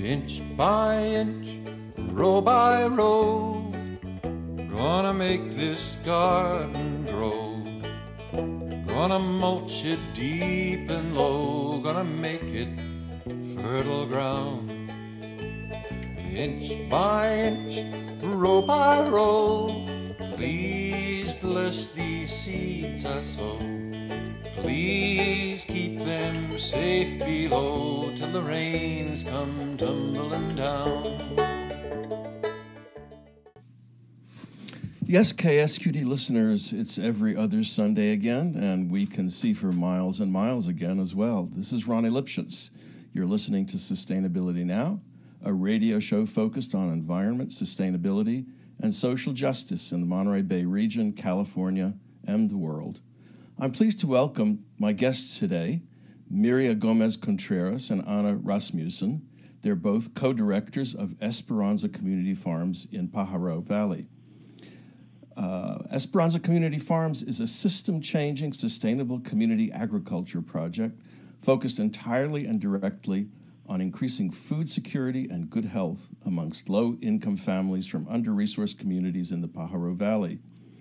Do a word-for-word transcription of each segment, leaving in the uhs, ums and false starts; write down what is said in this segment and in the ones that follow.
inch by inch, row by row, gonna make this garden grow. Gonna mulch it deep and low, gonna make it fertile ground. Inch by inch, row by row, please bless these seeds I sow. Please keep them safe below till the rains come tumbling down. Yes, K S Q D listeners, it's every other Sunday again, and we can see for miles and miles again as well. This is Ronnie Lipschitz. You're listening to Sustainability Now, a radio show focused on environment, sustainability, and social justice in the Monterey Bay region, California, and the world. I'm pleased to welcome my guests today, Mireya Gomez-Contreras and Anna Rasmussen. They're both co-directors of Esperanza Community Farms in Pajaro Valley. Uh, Esperanza Community Farms is a system-changing, sustainable community agriculture project focused entirely and directly on increasing food security and good health amongst low-income families from under-resourced communities in the Pajaro Valley.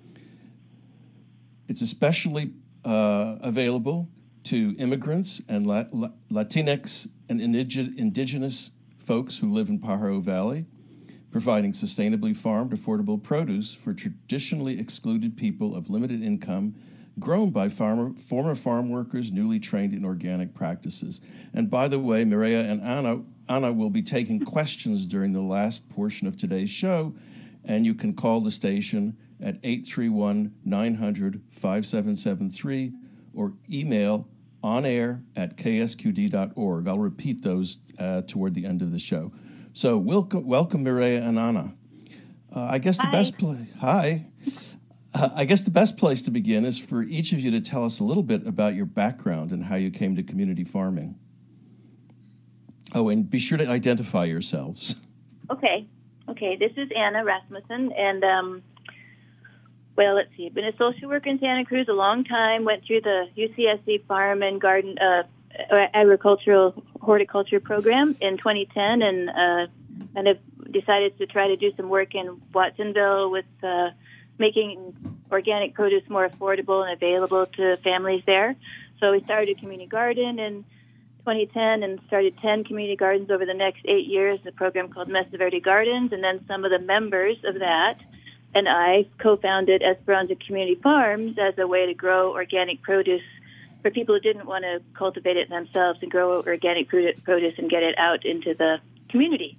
It's especially uh, available to immigrants and La- La- Latinx and indig- indigenous folks who live in Pajaro Valley, providing sustainably farmed, affordable produce for traditionally excluded people of limited income, grown by farmer, former farm workers newly trained in organic practices. And by the way, Mireya and Anna, Anna will be taking questions during the last portion of today's show, and you can call the station at eight three one, nine hundred, five seven seven three or email onair at k s q d dot org. I'll repeat those uh, toward the end of the show. So welcome, welcome, Mireya and Anna. Uh, I guess the Hi. best place. Hi. Uh, I guess the best place to begin is for each of you to tell us a little bit about your background and how you came to community farming. Oh, and be sure to identify yourselves. Okay. Okay. This is Anna Rasmussen, and um, well, let's see. I've been a social worker in Santa Cruz a long time. Went through the U C S C Farm and Garden uh, Agricultural Horticulture Program in twenty ten, and uh, kind of decided to try to do some work in Watsonville with uh, making organic produce more affordable and available to families there. So we started a community garden in twenty ten and started ten community gardens over the next eight years, a program called Mesa Verde Gardens, and then some of the members of that and I co-founded Esperanza Community Farms as a way to grow organic produce for people who didn't want to cultivate it themselves and grow organic produce and get it out into the community.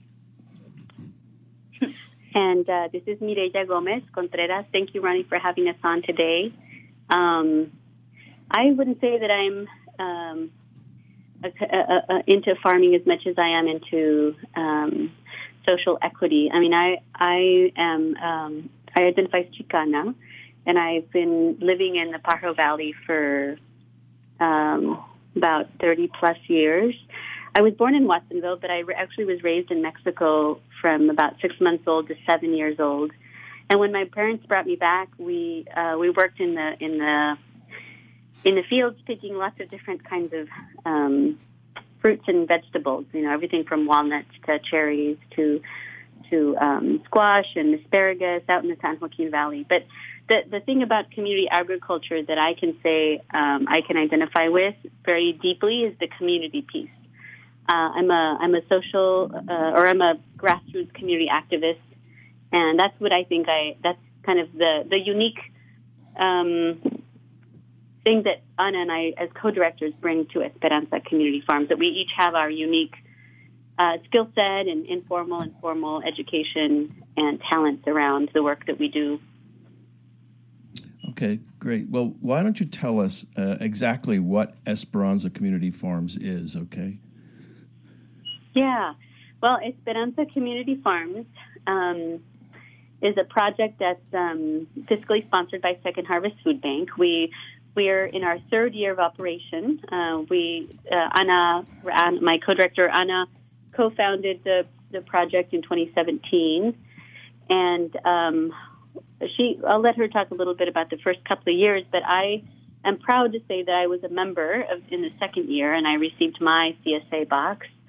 And uh, this is Mireya Gomez-Contreras. Thank you, Ronnie, for having us on today. Um, I wouldn't say that I'm um, a, a, a, into farming as much as I am into um, social equity. I mean, I I am um, I identify as Chicana, and I've been living in the Pajaro Valley for um, about thirty plus years. I was born in Watsonville, but I re- actually was raised in Mexico from about six months old to seven years old. And when my parents brought me back, we uh, we worked in the in the in the fields, picking lots of different kinds of um, fruits and vegetables. You know, everything from walnuts to cherries to to um, squash and asparagus out in the San Joaquin Valley. But the the thing about community agriculture that I can say um, I can identify with very deeply is the community piece. Uh, I'm a I'm a social uh, or I'm a grassroots community activist, and that's what I think I that's kind of the the unique um, thing that Anna and I as co-directors bring to Esperanza Community Farms, that we each have our unique uh, skill set and informal and formal education and talents around the work that we do. Okay, great. Well, why don't you tell us uh, exactly what Esperanza Community Farms is, okay? Yeah. Well, Esperanza Community Farms um, is a project that's um, fiscally sponsored by Second Harvest Food Bank. We we are in our third year of operation. Uh, we uh, Anna, my co-director Anna, co-founded the the project in twenty seventeen, and um, she. I'll let her talk a little bit about the first couple of years, but I am proud to say that I was a member of in the second year, and I received my C S A box.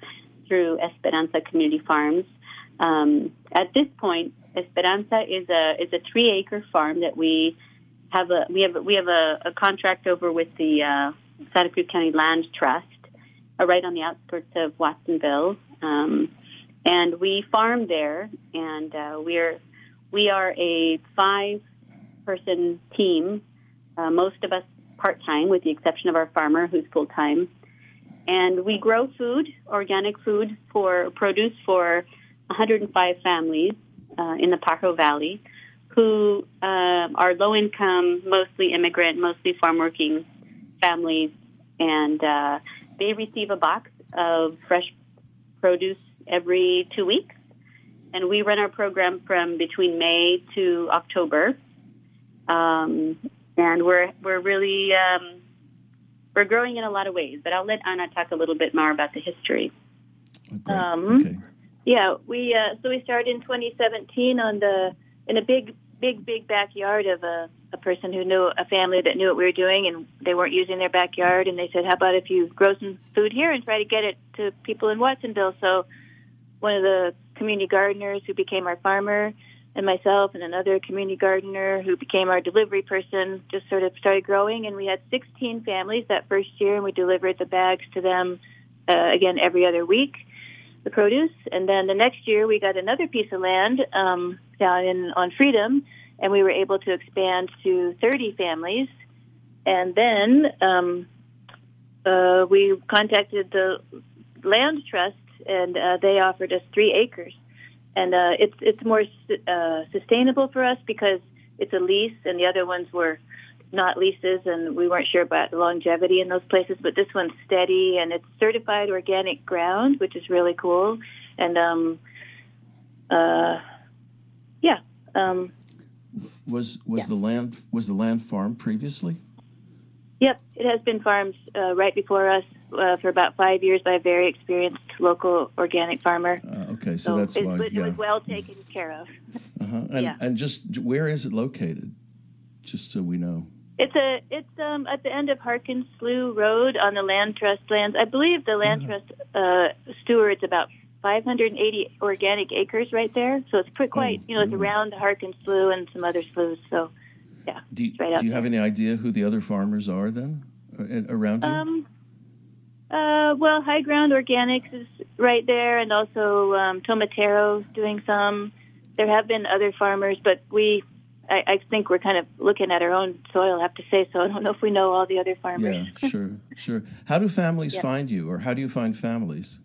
through Esperanza Community Farms. Um, at this point, Esperanza is a is a three acre farm that we have a we have we have a, a contract over with the uh, Santa Cruz County Land Trust, uh, right on the outskirts of Watsonville, um, and we farm there. And uh, we're we are a five person team, uh, most of us part time, with the exception of our farmer who's full time. And we grow food, organic food for produce for one hundred five families uh, in the Pajaro Valley, who uh, are low-income, mostly immigrant, mostly farm-working families, and uh, they receive a box of fresh produce every two weeks. And we run our program from between May to October, um, and we're we're really um, we're growing in a lot of ways. But I'll let Ana talk a little bit more about the history. Okay. Um, okay. Yeah, we uh, so we started in twenty seventeen on the in a big, big, big backyard of a, a person who knew a family that knew what we were doing, and they weren't using their backyard. And they said, "How about if you grow some food here and try to get it to people in Watsonville?" So one of the community gardeners who became our farmer, and myself and another community gardener who became our delivery person, just sort of started growing. And we had sixteen families that first year, and we delivered the bags to them uh, again every other week, the produce. And then the next year we got another piece of land um, down in on Freedom, and we were able to expand to thirty families. And then um, uh, we contacted the Land Trust, and uh, they offered us three acres. And uh, it's it's more uh, sustainable for us because it's a lease, and the other ones were not leases, and we weren't sure about the longevity in those places. But this one's steady, and it's certified organic ground, which is really cool. And um, uh, yeah, um, was was yeah. the land was the land farmed previously? Yep, it has been farmed uh, right before us uh, for about five years by a very experienced local organic farmer. Uh, okay, so, So that's it, why. it yeah. was well taken care of. Uh-huh. And yeah. and just where is it located? Just so we know. It's a it's um at the end of Harkins Slough Road on the Land Trust lands. I believe the Land Trust uh, stewards about five hundred eighty organic acres right there. So it's pretty quite Oh, you know it's ooh. around Harkins Slough and some other sloughs. So yeah, Do you, it's right out do you there. have any idea who the other farmers are then uh, around you? Um, uh, well, High Ground Organics is right there, and also um, Tomatero's doing some. There have been other farmers, but we, I, I think we're kind of looking at our own soil, I have to say, so I don't know if we know all the other farmers. Yeah, sure, sure. How do families Yeah. find you, or how do you find families?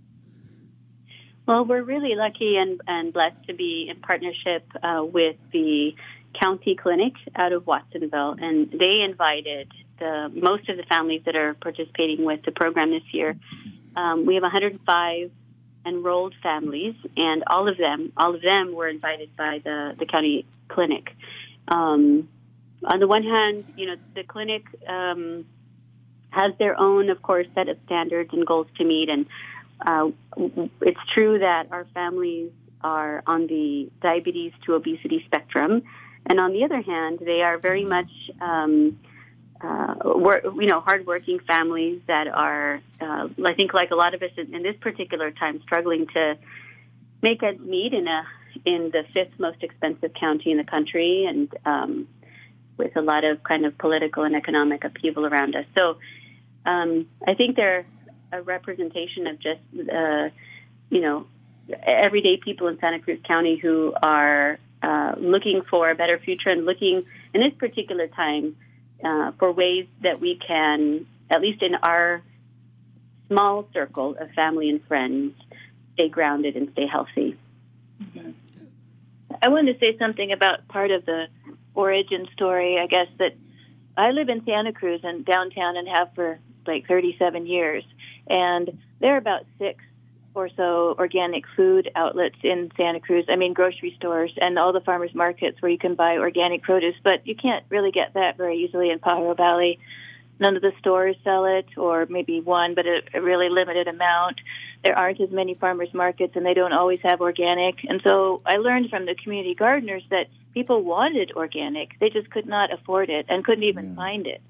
Well, we're really lucky and, and blessed to be in partnership uh, with the county clinic out of Watsonville, and they invited the most of the families that are participating with the program this year. Um, we have one hundred five enrolled families, and all of them, all of them were invited by the, the county clinic. Um, on the one hand, you know, the clinic um, has their own, of course, set of standards and goals to meet, and uh, it's true that our families are on the diabetes to obesity spectrum, and on the other hand, they are very much, um, uh, work, you know, hardworking families that are, uh, I think, like a lot of us in, in this particular time, struggling to make ends meet in a in the fifth most expensive county in the country, and um, with a lot of kind of political and economic upheaval around us. So um, I think they're a representation of just, uh, you know, everyday people in Santa Cruz County who are uh, looking for a better future and looking, in this particular time, uh, for ways that we can, at least in our small circle of family and friends, stay grounded and stay healthy. Mm-hmm. I wanted to say something about part of the origin story, I guess, that I live in Santa Cruz and downtown and have for like thirty-seven years. And there are about six or so organic food outlets in Santa Cruz. I mean, grocery stores and all the farmers markets where you can buy organic produce. But you can't really get that very easily in Pajaro Valley. None of the stores sell it, or maybe one, but a, a really limited amount. There aren't as many farmers markets, and they don't always have organic. And so I learned from the community gardeners that people wanted organic. They just could not afford it and couldn't even Yeah. find it.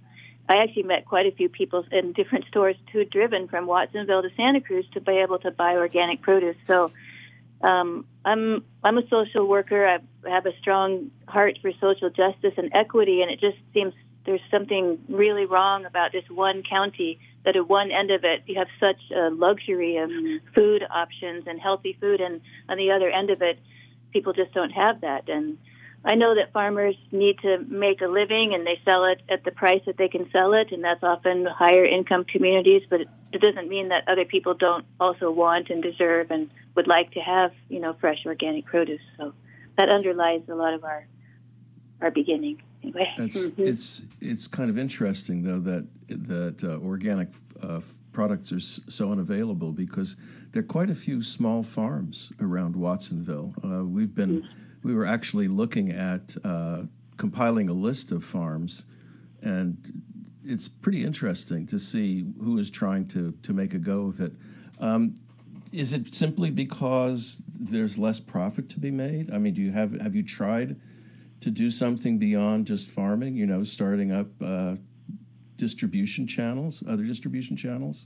I actually met quite a few people in different stores who had driven from Watsonville to Santa Cruz to be able to buy organic produce. So um, I'm I'm a social worker. I have a strong heart for social justice and equity, and it just seems there's something really wrong about this one county, that at one end of it you have such a luxury of food options and healthy food, and on the other end of it, people just don't have that. And I know that farmers need to make a living, and they sell it at the price that they can sell it, and that's often higher income communities, but it, it doesn't mean that other people don't also want and deserve and would like to have, you know, fresh organic produce. So that underlies a lot of our our beginning. Anyway. It's, mm-hmm. it's it's kind of interesting, though, that that uh, organic uh, products are so unavailable, because there are quite a few small farms around Watsonville. Uh, we've been mm-hmm. we were actually looking at uh, compiling a list of farms, and it's pretty interesting to see who is trying to to make a go of it. Um, is it simply because there's less profit to be made? I mean, do you have have you tried to do something beyond just farming, you know, starting up uh, distribution channels, other distribution channels?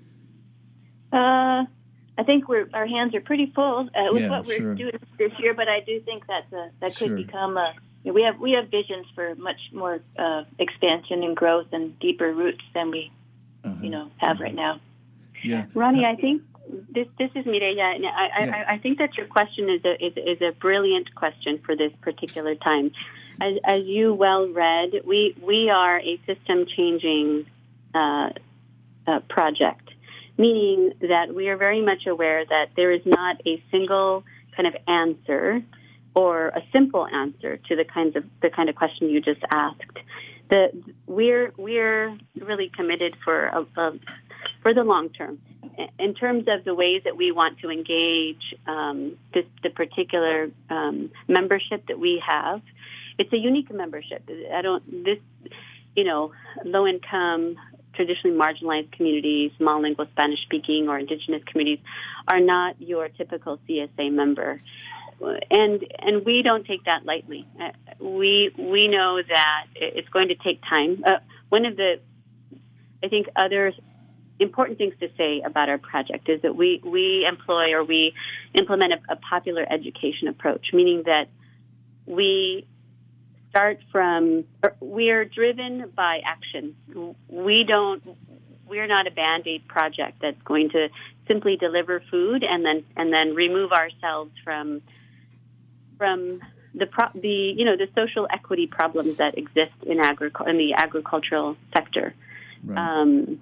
Uh, I think we're our hands are pretty full uh, with yeah, what we're sure. doing this year, but I do think that uh, that could Sure. become a. We have we have visions for much more uh, expansion and growth and deeper roots than we, Uh-huh. you know, have right now. Yeah, Ronnie, I think this this is Mireya, and I, Yeah. I, I think that your question is a is, is a brilliant question for this particular time. As, as you well read, we we are a system changing uh, uh, project, meaning that we are very much aware that there is not a single kind of answer or a simple answer to the kinds of the kind of question you just asked. The we're we're really committed for a, a for the long term. In terms of the ways that we want to engage um, this, the particular um, membership that we have, it's a unique membership. I don't, this, you know, low income, traditionally marginalized communities, monolingual Spanish speaking or indigenous communities are not your typical C S A member. And and we don't take that lightly. Uh, we we know that it's going to take time. Uh, one of the, I think, other important things to say about our project is that we, we employ or we implement a, a popular education approach, meaning that we start from, we are driven by action. We don't, we're not a Band-Aid project that's going to simply deliver food and then, and then remove ourselves from, from the, pro, the, you know, the social equity problems that exist in agric- in the agricultural sector. right. Um,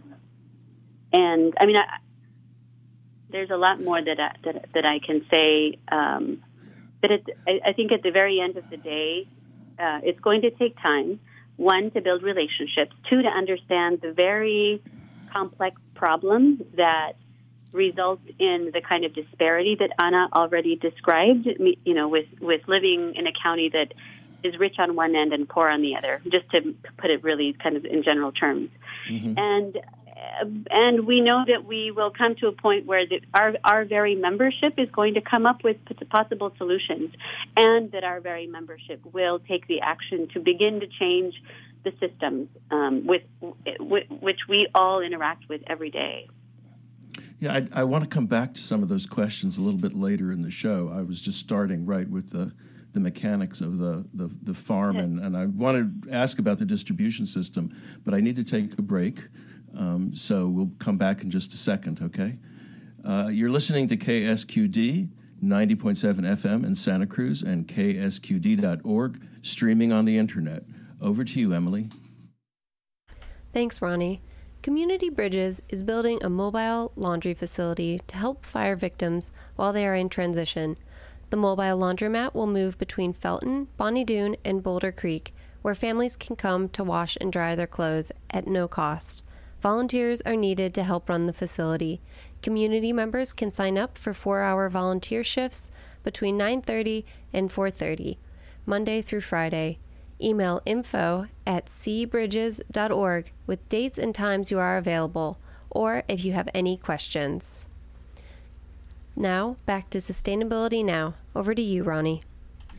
And I mean, I, there's a lot more that I, that, that I can say. Um, but it, I, I think at the very end of the day, uh, it's going to take time. One, to build relationships. Two, to understand the very complex problem that results in the kind of disparity that Anna already described. You know, with with living in a county that is rich on one end and poor on the other. Just to put it really kind of in general terms. Mm-hmm. And. And we know that we will come to a point where the, our, our very membership is going to come up with possible solutions, and that our very membership will take the action to begin to change the systems um, with, with which we all interact with every day. Yeah, I, I want to come back to some of those questions a little bit later in the show. I was just starting right with the the mechanics of the, the, the farm, and, and I want to ask about the distribution system, but I need to take a break. Um, so we'll come back in just a second, okay? Uh, you're listening to K S Q D, ninety point seven F M in Santa Cruz, and K S Q D dot org, streaming on the internet. Over to you, Emily. Thanks, Ronnie. Community Bridges is building a mobile laundry facility to help fire victims while they are in transition. The mobile laundromat will move between Felton, Bonnie Doon, and Boulder Creek, where families can come to wash and dry their clothes at no cost. Volunteers are needed to help run the facility. Community members can sign up for four-hour volunteer shifts between nine thirty and four thirty, Monday through Friday. Email info at c bridges dot org with dates and times you are available, or if you have any questions. Now, back to Sustainability Now. Over to you, Ronnie.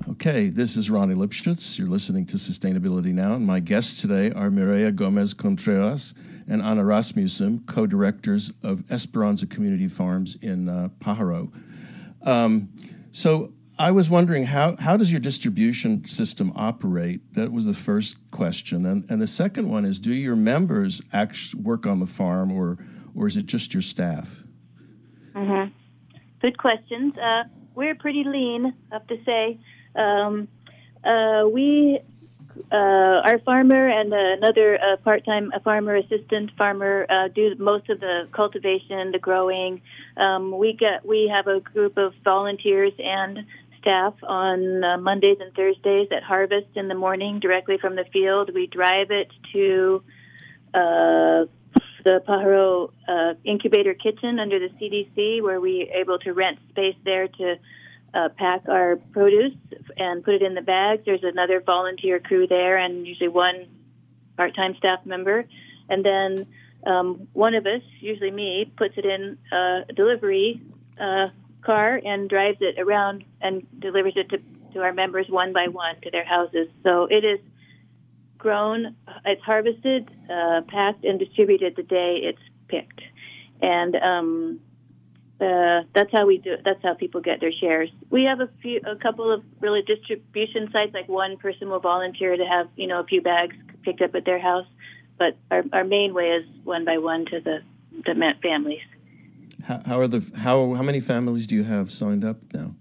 Okay, this is Ronnie Lipschutz. You're listening to Sustainability Now, and my guests today are Mireya Gomez Contreras and Ana Rasmussen, co-directors of Esperanza Community Farms in uh, Pajaro. Um, so I was wondering, how, how does your distribution system operate? That was the first question. And, and the second one is, do your members actually work on the farm, or, or is it just your staff? Mm-hmm. Good questions. Uh, we're pretty lean, I have to say. Um, uh, we, uh, our farmer and another uh, part-time a farmer assistant farmer uh, do most of the cultivation, the growing. Um, we get we have a group of volunteers and staff on uh, Mondays and Thursdays at harvest in the morning directly from the field. We drive it to uh, the Pajaro uh, incubator kitchen under the C D C, where we're able to rent space there to Uh, pack our produce and put it in the bags. There's another volunteer crew there and usually one part-time staff member. And then um, one of us, usually me, puts it in a delivery uh, car and drives it around and delivers it to, to our members one by one to their houses. So it is grown, it's harvested, uh, packed, and distributed the day it's picked. And um Uh, that's how we do it. That's how people get their shares. We have a few, a couple of really distribution sites. Like one person will volunteer to have, you know, a few bags picked up at their house. But our, our main way is one by one to the the families. How, how are the how how many families do you have signed up now?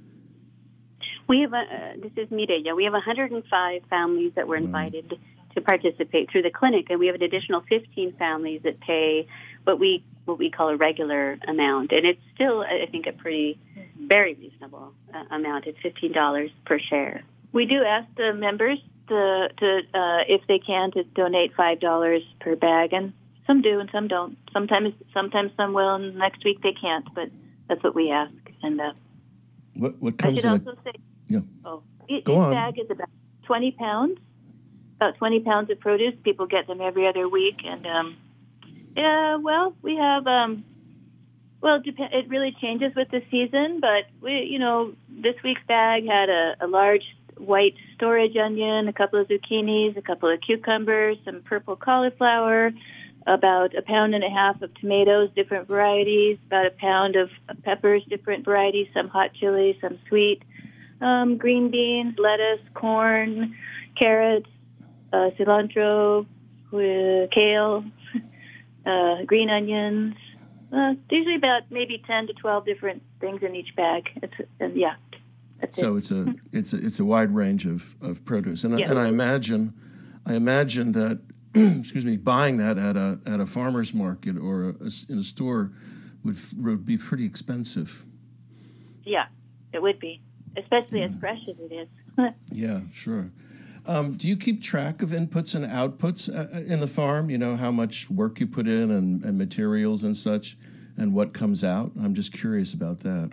We have a, uh, this is Mireya. We have one hundred five families that were invited wow. to participate through the clinic, and we have an additional fifteen families that pay what we what we call a regular amount, and it's still, I think, a pretty, very reasonable uh, amount. It's fifteen dollars per share. We do ask the members to, to uh, if they can, to donate five dollars per bag, and some do and some don't. Sometimes, sometimes some will, and next week they can't. But that's what we ask. And uh, what what comes I should in? also A, say, yeah. Oh, Go each on. bag is about twenty pounds. About twenty pounds of produce. People get them every other week, and um, yeah, well, we have. Um, well, it, dep- it really changes with the season, but we, you know, this week's bag had a, a large white storage onion, a couple of zucchinis, a couple of cucumbers, some purple cauliflower, about a pound and a half of tomatoes, different varieties, about a pound of peppers, different varieties, some hot chili, some sweet, um, green beans, lettuce, corn, carrots, uh, cilantro, uh, kale, uh, green onions. Uh, usually about maybe ten to twelve different things in each bag. It's, and yeah. That's so it. it's a it's a it's a wide range of, of produce, and Yeah. and I imagine I imagine that excuse me, buying that at a at a farmer's market or a, a, in a store would would be pretty expensive. Yeah, it would be, especially yeah. as fresh as it is. Yeah, sure. Um, do you keep track of inputs and outputs uh, in the farm? You know, how much work you put in and, and materials and such, and what comes out? I'm just curious about that.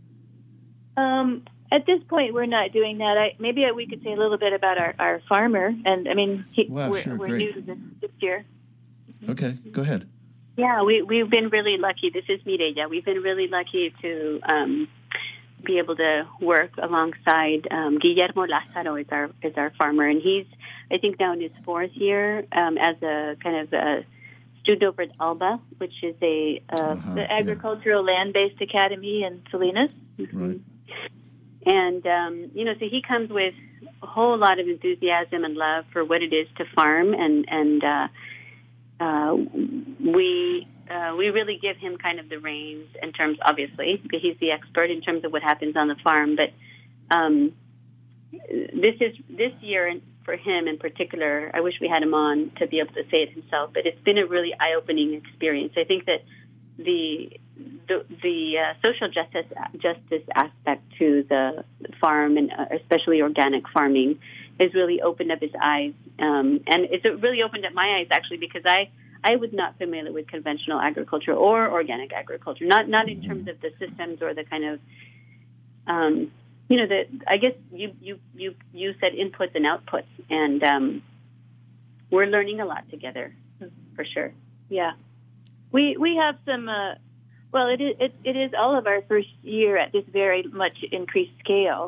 Um. At this point, we're not doing that. I, maybe we could say a little bit about our, our farmer. And, I mean, he, wow, we're, sure, we're great. new to this, this year. Okay, go ahead. Yeah, we, we've been really lucky. This is Mireya. We've been really lucky to um, be able to work alongside um, Guillermo Lázaro is our, is our farmer. And he's, I think, now in his fourth year um, as a kind of a student over at ALBA, which is a uh, uh-huh, the agricultural yeah. land-based academy in Salinas. Right. And, um, you know, so he comes with a whole lot of enthusiasm and love for what it is to farm. And, and uh, uh, we uh, we really give him kind of the reins in terms, obviously, because he's the expert in terms of what happens on the farm. But um, this is this year for him in particular, I wish we had him on to be able to say it himself, but it's been a really eye-opening experience. I think that the the, the uh, social justice justice aspect to the farm, and uh, especially organic farming, has really opened up his eyes. Um, and it's really opened up my eyes, actually, because I, I was not familiar with conventional agriculture or organic agriculture, not not in terms of the systems or the kind of, um, you know, the, I guess you, you, you, you said inputs and outputs, and um, we're learning a lot together, for sure. Yeah. We we have some, uh, well, it is, it, it is all of our first year at this very much increased scale.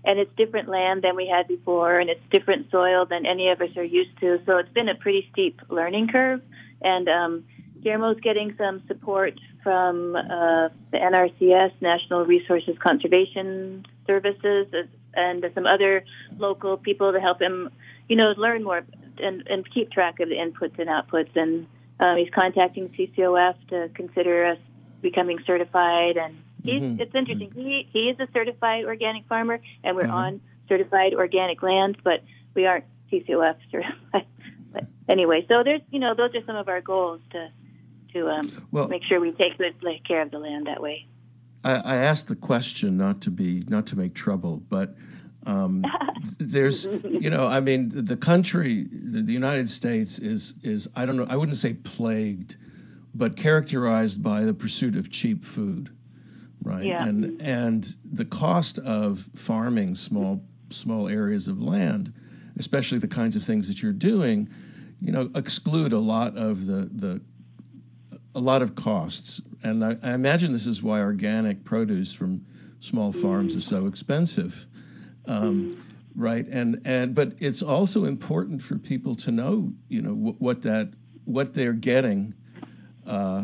and it's different land than we had before, and it's different soil than any of us are used to. So it's been a pretty steep learning curve, and um, Guillermo's getting some support from uh, the N R C S, National Resources Conservation Services, and some other local people to help him, you know, learn more and, and keep track of the inputs and outputs. And um, he's contacting C C O F to consider us becoming certified. And he's, mm-hmm. it's interesting. He he is a certified organic farmer, and we're uh-huh. on certified organic land, but we aren't C C O F certified. But anyway, so there's, you know, those are some of our goals to to um, well, make sure we take good care of the land that way. I, I asked the question not to be not to make trouble, but um, there's, you know, I mean, the country, the, the United States is is I don't know, I wouldn't say plagued, but characterized by the pursuit of cheap food, right? Yeah. And and the cost of farming small small areas of land, especially the kinds of things that you're doing, you know, exclude a lot of the the a lot of costs. And I, I imagine this is why organic produce from small farms mm. is so expensive, um, mm. right? And and but it's also important for people to know, you know, w- what that what they're getting. Uh,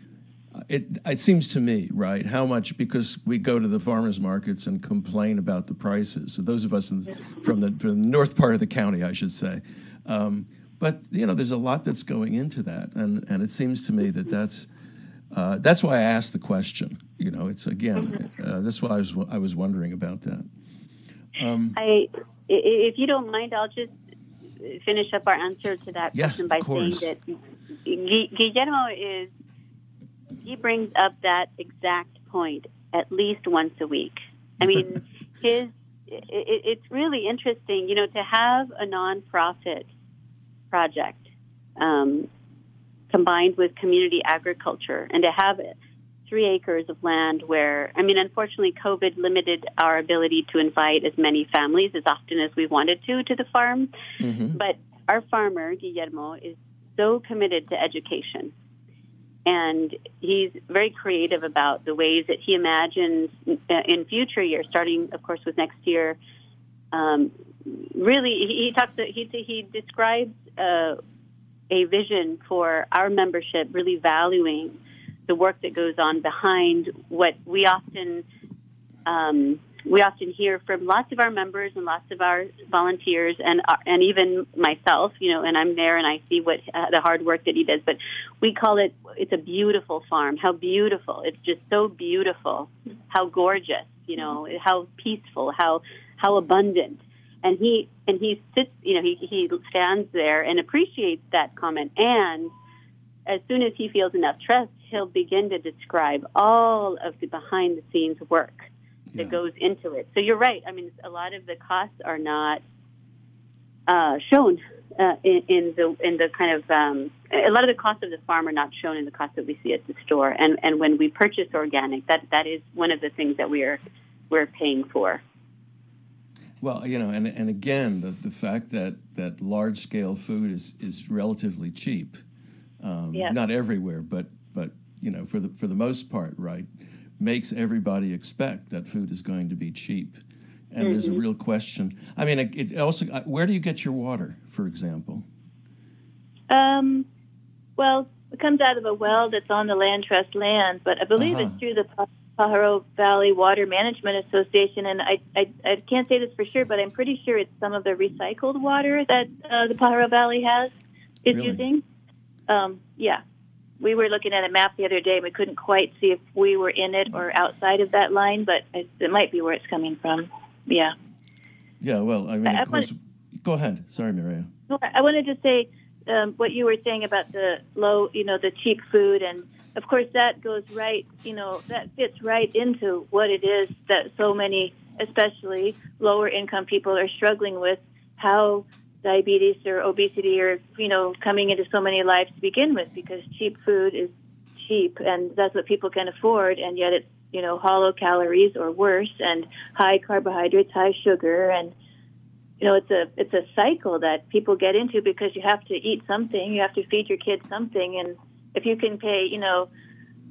it it seems to me, right, how much, because we go to the farmers markets and complain about the prices. So those of us in, from the from the north part of the county, I should say. Um, But, you know, there's a lot that's going into that. And, and it seems to me that that's uh, that's why I asked the question. You know, it's, again, uh, that's why I was, I was wondering about that. Um, I, if you don't mind, I'll just finish up our answer to that yes, question by saying that Guillermo is, he brings up that exact point at least once a week. I mean, his it, it's really interesting, you know, to have a nonprofit project um, combined with community agriculture, and to have three acres of land where, I mean, unfortunately, COVID limited our ability to invite as many families as often as we wanted to to the farm. Mm-hmm. But our farmer, Guillermo, is so committed to education. And he's very creative about the ways that he imagines in future years, starting, of course, with next year. Um, really, he, he talks. He he describes uh, a vision for our membership, really valuing the work that goes on behind what we often um, we often hear from lots of our members and lots of our volunteers, and uh, and even myself, you know, and I'm there and I see what uh, the hard work that he does. But we call it, it's a beautiful farm. How beautiful. It's just so beautiful. How gorgeous, you know, how peaceful, how, how abundant. And he, and he sits, you know, he, he stands there and appreciates that comment. And as soon as he feels enough trust, he'll begin to describe all of the behind the scenes work that yeah. goes into it. So you're right. I mean, a lot of the costs are not uh, shown uh, in, in the in the kind of um, a lot of the costs of the farm are not shown in the cost that we see at the store. And and when we purchase organic, that that is one of the things that we are we're paying for. Well, you know, and and again, the the fact that that large scale food is is relatively cheap, um, yeah. not everywhere, but but you know, for the for the most part, right, makes everybody expect that food is going to be cheap. And mm-hmm. there's a real question. I mean, it, it also, where do you get your water, for example? Um, well, it comes out of a well that's on the Land Trust land, but I believe uh-huh. it's through the Pajaro Valley Water Management Association, and I, I I can't say this for sure, but I'm pretty sure it's some of the recycled water that uh, the Pajaro Valley has is really? using. Um, yeah. We were looking at a map the other day, and we couldn't quite see if we were in it or outside of that line, but it, it might be where it's coming from. Yeah. Yeah, well, I mean, I, of course, wanted, go ahead. Sorry, Mireya. I wanted to say um, what you were saying about the low, you know, the cheap food, and of course that goes right, you know, that fits right into what it is that so many, especially lower income people, are struggling with, how diabetes or obesity are, you know, coming into so many lives to begin with, because cheap food is cheap, and that's what people can afford, and yet it's, you know, hollow calories or worse, and high carbohydrates, high sugar, and, you know, it's a it's a cycle that people get into because you have to eat something, you have to feed your kids something, and if you can pay, you know,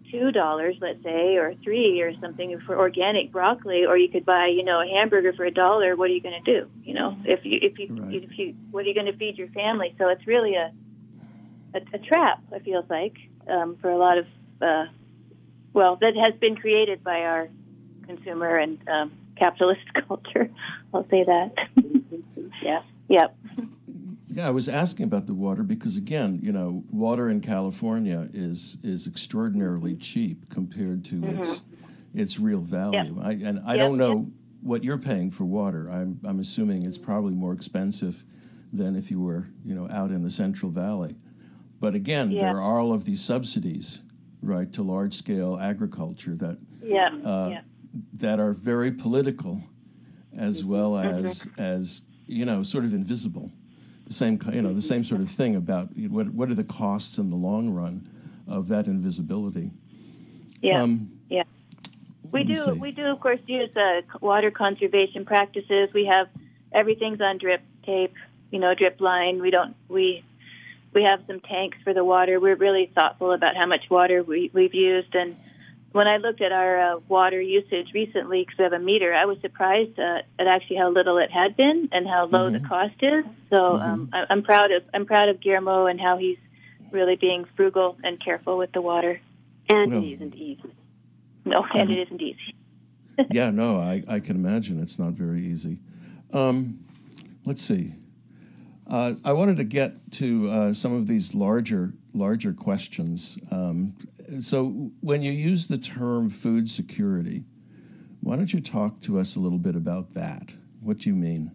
two dollars, let's say, or three or something for organic broccoli, or you could buy, you know, a hamburger for a dollar. What are you going to do? You know, if you if you right. if you what are you going to feed your family? So it's really a a, a trap. It feels like um, for a lot of uh, well, that has been created by our consumer and um, capitalist culture. I'll say that. yeah. Yep. Yeah, I was asking about the water because, again, you know, water in California is is extraordinarily cheap compared to mm-hmm. its its real value. Yep. I, and I yep. don't know yep. what you're paying for water. I'm I'm assuming it's probably more expensive than if you were, you know, out in the Central Valley. But again, yeah. there are all of these subsidies, right, to large-scale agriculture that yeah. Uh, yeah. that are very political, as well mm-hmm. as as you know, sort of invisible. The same, you know, the same sort of thing about what what are the costs in the long run of that invisibility. Yeah, um, yeah. We do, see. we do, of course, use uh, water conservation practices. We have everything's on drip tape, you know, drip line. We don't, we we have some tanks for the water. We're really thoughtful about how much water we, we've used. And when I looked at our uh, water usage recently, because we have a meter, I was surprised uh, at actually how little it had been and how low mm-hmm. the cost is. So mm-hmm. um, I, I'm proud of I'm proud of Guillermo and how he's really being frugal and careful with the water. And well, it isn't easy. No, and um, it isn't easy. yeah, no, I, I can imagine it's not very easy. Um, let's see. Uh, I wanted to get to uh, some of these larger larger questions. Um, so when you use the term food security, why don't you talk to us a little bit about that? What do you mean?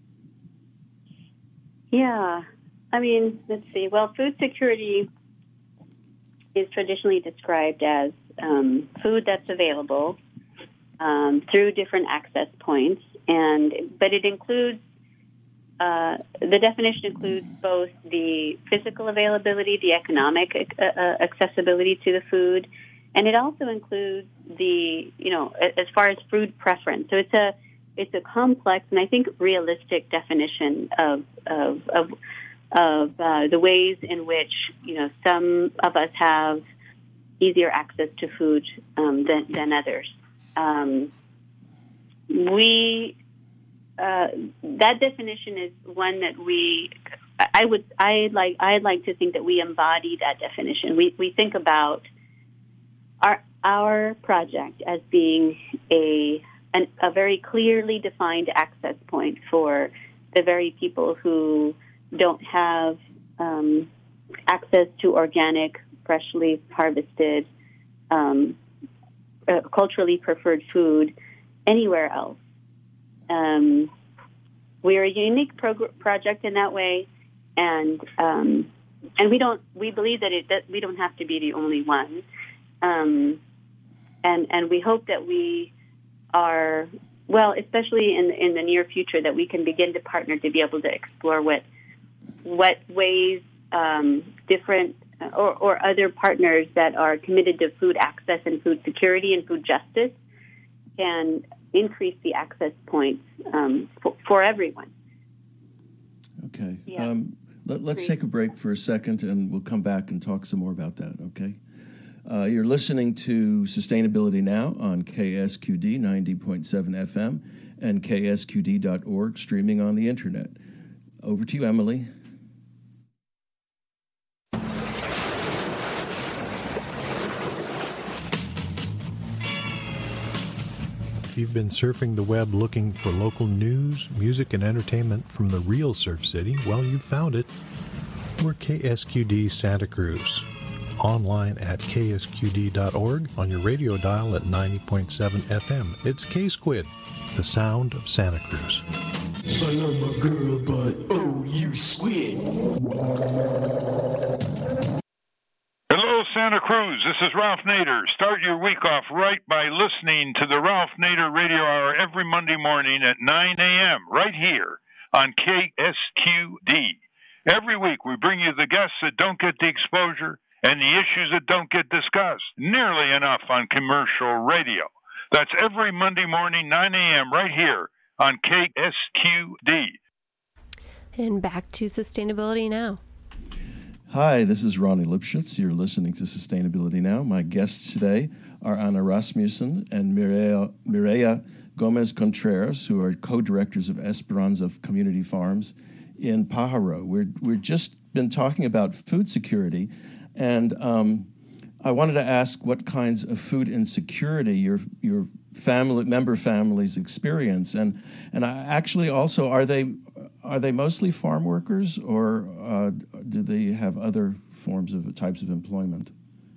Yeah, I mean, let's see. Well, food security is traditionally described as um, food that's available um, through different access points, and but it includes Uh, the definition includes both the physical availability, the economic uh, accessibility to the food, and it also includes the, you know, as far as food preference. So it's a it's a complex and I think realistic definition of of of, of uh, the ways in which, you know, some of us have easier access to food um, than than others. Um, we. Uh, that definition is one that we, I would, I like, I'd like to think that we embody that definition. We we think about our our project as being a an, a very clearly defined access point for the very people who don't have um, access to organic, freshly harvested, um, uh, culturally preferred food anywhere else. Um, we're a unique prog- project in that way, and um, and we don't we believe that it that we don't have to be the only one, um, and and we hope that we are well, especially in in the near future, that we can begin to partner to be able to explore what what ways um, different or, or other partners that are committed to food access and food security and food justice can increase the access points um, for, for everyone. Okay. Yeah. Um, let, let's take a break for a second, and we'll come back and talk some more about that, okay? Uh, you're listening to Sustainability Now on K S Q D ninety point seven F M and K S Q D dot org, streaming on the Internet. Over to you, Emily. You've been surfing the web looking for local news, music, and entertainment from the real Surf City. Well, you've found it. We're K S Q D Santa Cruz. Online at K S Q D dot org, on your radio dial at ninety point seven F M. It's K-Squid, the sound of Santa Cruz. I love my girl, but oh, you squid. Hello, Santa Cruz. This is Ralph Nader. Start your week off right by listening to the Ralph Nader Radio Hour every Monday morning at nine a.m. right here on K S Q D. Every week we bring you the guests that don't get the exposure and the issues that don't get discussed nearly enough on commercial radio. That's every Monday morning, nine a.m. right here on K S Q D. And back to Sustainability Now. Hi, this is Ronnie Lipschitz. You're listening to Sustainability Now. My guests today are Anna Rasmussen and Mireya, Mireya Gomez-Contreras, who are co-directors of Esperanza Community Farms in Pajaro. We're we're just been talking about food security, and um, I wanted to ask what kinds of food insecurity your your family member families experience, and and I actually also are they are they mostly farm workers, or uh, do they have other forms of types of employment?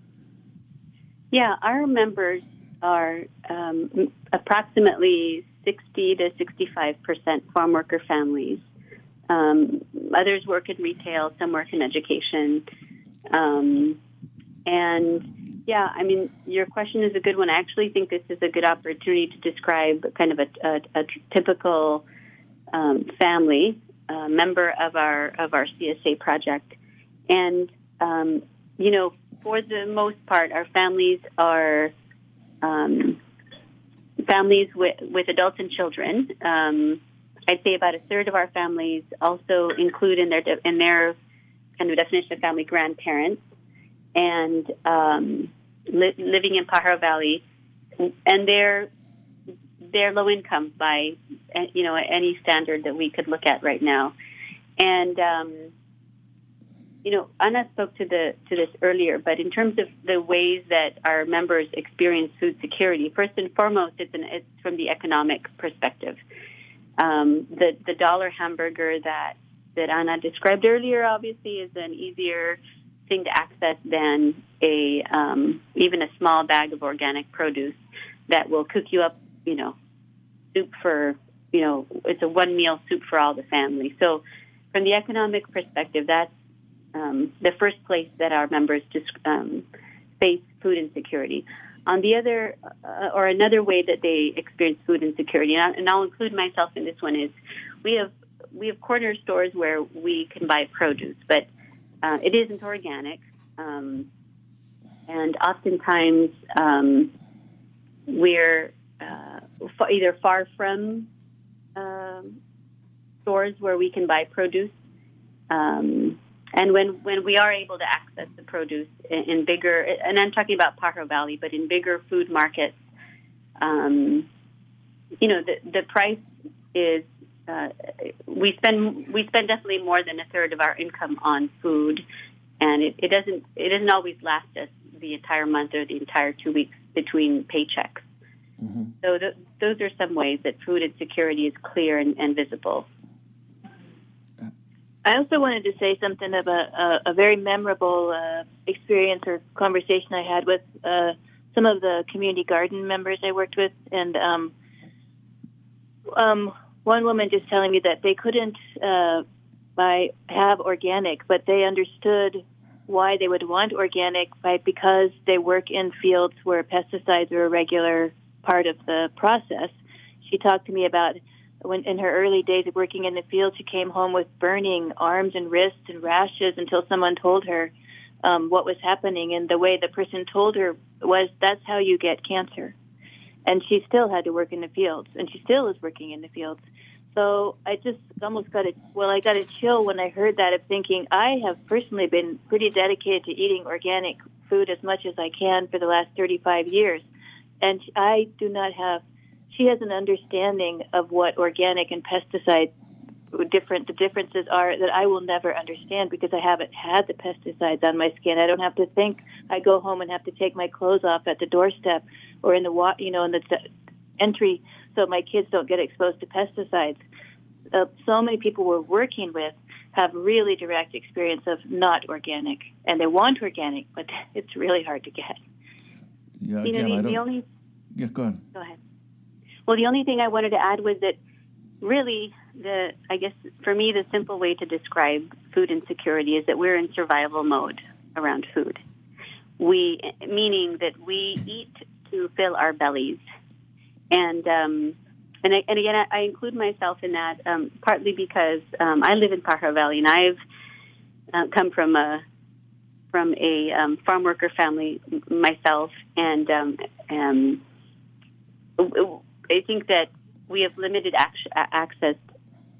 Yeah, our members are um, approximately sixty to sixty-five percent farm worker families. Um, others work in retail, some work in education. Um, and yeah, I mean, your question is a good one. I actually think this is a good opportunity to describe kind of a, a, a typical um, family uh, member of our of our C S A project. And, um, you know, for the most part, our families are um, families with, with adults and children. Um, I'd say about a third of our families also include in their in their kind of definition of family grandparents, and um, li- living in Pajaro Valley, and they're they're low income by you know any standard that we could look at right now, and um, you know Anna spoke to the to this earlier, but in terms of the ways that our members experience food security, first and foremost, it's an, it's from the economic perspective. Um, the, the dollar hamburger that, that Anna described earlier obviously is an easier thing to access than a um, even a small bag of organic produce that will cook you up, you know, soup for, you know, it's a one meal soup for all the family. So from the economic perspective, that's um, the first place that our members just, um, face food insecurity. On the other, uh, or another way that they experience food insecurity, and, I, and I'll include myself in this one, is we have we have corner stores where we can buy produce, but uh, it isn't organic, um, and oftentimes um, we're uh, f- either far from um, stores where we can buy produce. Um, And when, when we are able to access the produce in, in bigger, and I'm talking about Pajaro Valley, but in bigger food markets, um, you know, the, the price is, uh, we spend, we spend definitely more than a third of our income on food, and it, it doesn't, it doesn't always last us the entire month or the entire two weeks between paychecks. Mm-hmm. So th- those are some ways that food insecurity is clear and, and visible. I also wanted to say something of a, a, a very memorable uh, experience or conversation I had with uh, some of the community garden members I worked with. And um, um, one woman just telling me that they couldn't uh, buy, have organic, but they understood why they would want organic by because they work in fields where pesticides are a regular part of the process. She talked to me about when in her early days of working in the field, she came home with burning arms and wrists and rashes until someone told her um, what was happening. And the way the person told her was, that's how you get cancer. And she still had to work in the fields, and she still is working in the fields. So I just almost got a, well, I got a chill when I heard that, of thinking I have personally been pretty dedicated to eating organic food as much as I can for the last thirty-five years. And I do not have, she has an understanding of what organic and pesticide different the differences are that I will never understand because I haven't had the pesticides on my skin. I don't have to think. I go home and have to take my clothes off at the doorstep or in the wa- you know in the entry so my kids don't get exposed to pesticides. Uh, so many people we're working with have really direct experience of not organic, and they want organic, but it's really hard to get. Yeah, you know, again, the, I don't... the only Yeah, go ahead. Go ahead. Well, the only thing I wanted to add was that really, the I guess for me, the simple way to describe food insecurity is that we're in survival mode around food. We, meaning that we eat to fill our bellies, and um, and I, and again, I, I include myself in that um, partly because um, I live in Pajaro Valley, and I've uh, come from a from a um, farm worker family myself, and um, um, I think that we have limited ac- access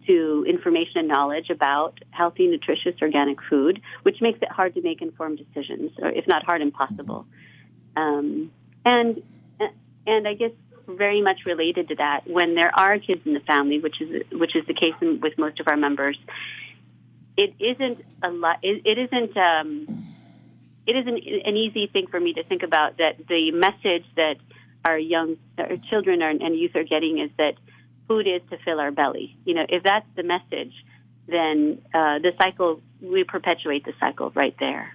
to information and knowledge about healthy, nutritious, organic food, which makes it hard to make informed decisions, or if not hard, impossible. Um, and and I guess very much related to that, when there are kids in the family, which is which is the case in, with most of our members, it isn't a lot. It, it isn't. Um, it isn't an easy thing for me to think about that the message that our young our children are, and youth are getting is that food is to fill our belly. You know, if that's the message, then uh, the cycle, we perpetuate the cycle right there.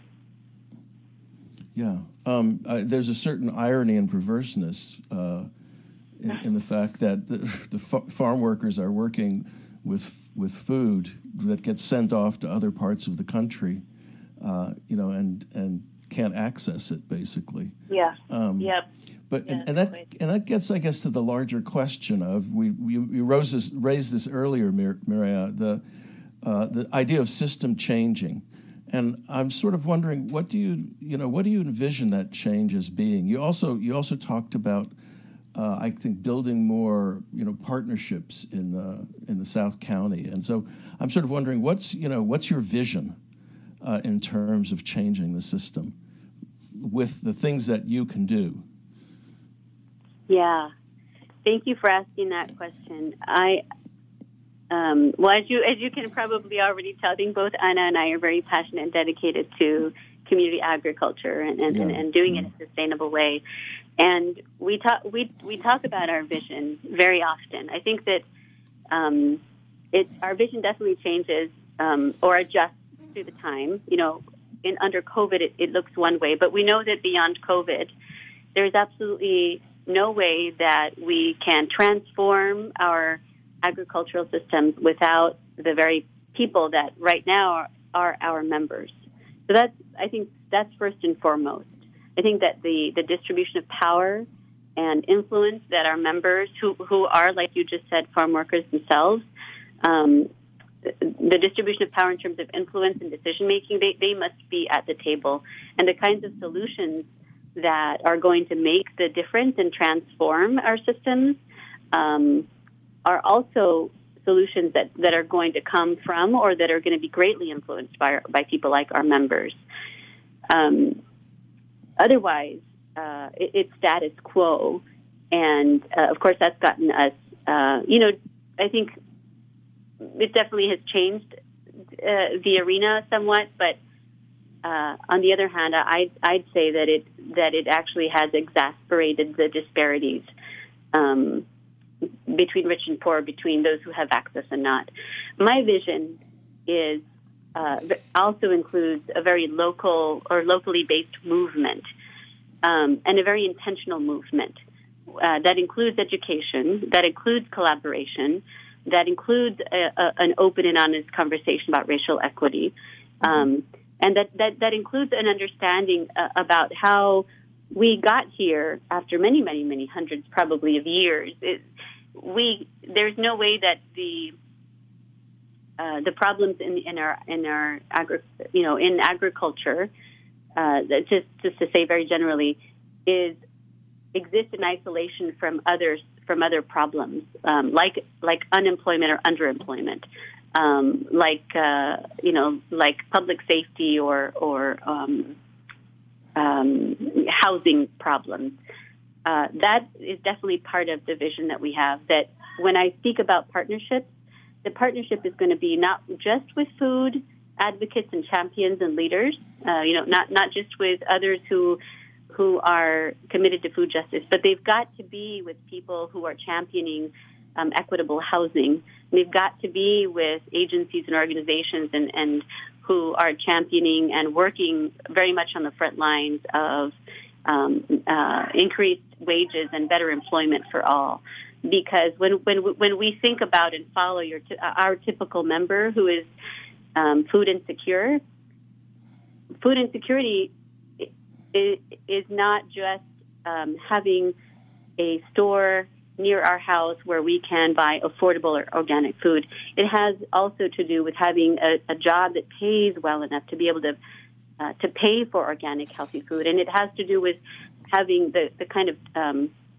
Yeah. Um, I, there's a certain irony and perverseness uh, in, in the fact that the, the fa- farm workers are working with with food that gets sent off to other parts of the country, uh, you know, and, and can't access it, basically. Yeah. Um, yep. But yeah, and, and that and that gets, I guess, to the larger question of we we, we rose this, raised this earlier, Mir- Mireya, the uh, the idea of system changing, and I'm sort of wondering what do you you know what do you envision that change as being? You also you also talked about uh, I think building more you know partnerships in the in the South County, and so I'm sort of wondering what's you know what's your vision uh, in terms of changing the system with the things that you can do. Yeah, thank you for asking that question. I, um, well, as you as you can probably already tell, I think both Anna and I are very passionate and dedicated to community agriculture and, and, yeah. and, and doing it in a sustainable way. And we talk we we talk about our vision very often. I think that um, it our vision definitely changes um, or adjusts through the time. You know, in under COVID, it, it looks one way, but we know that beyond COVID, there's absolutely no way that we can transform our agricultural systems without the very people that right now are, are our members. So that's, I think that's first and foremost. I think that the, the distribution of power and influence that our members, who, who are, like you just said, farm workers themselves, um, the distribution of power in terms of influence and decision-making, they, they must be at the table. And the kinds of solutions that are going to make the difference and transform our systems um, are also solutions that, that are going to come from or that are going to be greatly influenced by, by people like our members. Um, otherwise, uh, it, it's status quo. And, uh, of course, that's gotten us, uh, you know, I think it definitely has changed uh, the arena somewhat, but Uh, on the other hand, I'd, I'd say that it that it actually has exacerbated the disparities um, between rich and poor, between those who have access and not. My vision is uh, also includes a very local or locally based movement um, and a very intentional movement uh, that includes education, that includes collaboration, that includes a, a, an open and honest conversation about racial equity. Um, And that, that, that includes an understanding uh, about how we got here after many, many, many hundreds probably of years. It, we there's no way that the uh, the problems in, in our in our agri, you know in agriculture, uh, just just to say very generally, is exist in isolation from others from other problems um, like like unemployment or underemployment. Um, like uh, you know, like public safety or or um, um, housing problems. Uh, that is definitely part of the vision that we have. That when I speak about partnerships, the partnership is going to be not just with food advocates and champions and leaders. Uh, you know, not not just with others who who are committed to food justice, but they've got to be with people who are championing um, equitable housing. They've got to be with agencies and organizations and, and who are championing and working very much on the front lines of um, uh, increased wages and better employment for all. Because when when when we think about and follow your t- our typical member who is um, food insecure, food insecurity is, is not just um, having a store near our house where we can buy affordable or organic food. It has also to do with having a, a job that pays well enough to be able to uh, to pay for organic, healthy food. And it has to do with having the, the kind of um,